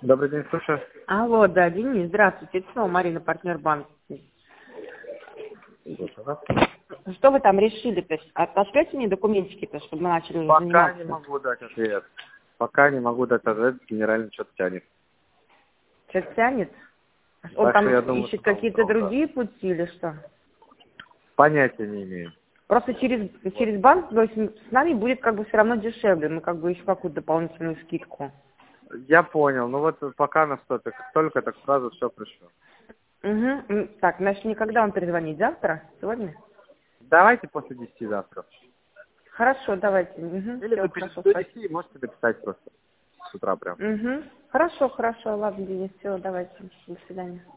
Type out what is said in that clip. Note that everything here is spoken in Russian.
Добрый день, слушаю. Алло, да, Денис, здравствуйте. Это снова Марина, партнер банка. Слушаю вас. Что вы там решили? То есть отошлете мне документики-то, чтобы мы начали уже Пока заниматься? не могу дать ответ. Пока не могу дать ответ, генеральный что-то тянет. Что-то тянет? Он Так что там я думаю, ищет что на какие-то утро, да. другие пути или что? Понятия не имею. Просто через банк, то есть с нами будет как бы все равно дешевле. Мы как бы еще какую-то дополнительную скидку. Я понял. Ну вот пока на что-то, как только, так сразу все пришло. Угу. Так, значит, никогда вам перезвонить? Завтра? Сегодня? Давайте после 10 завтра. Хорошо, давайте. Угу. Или Все, вы хорошо, до спасибо. 10 можете написать просто с утра прям. Угу. Хорошо, ладно, Денис, все, давайте. До свидания.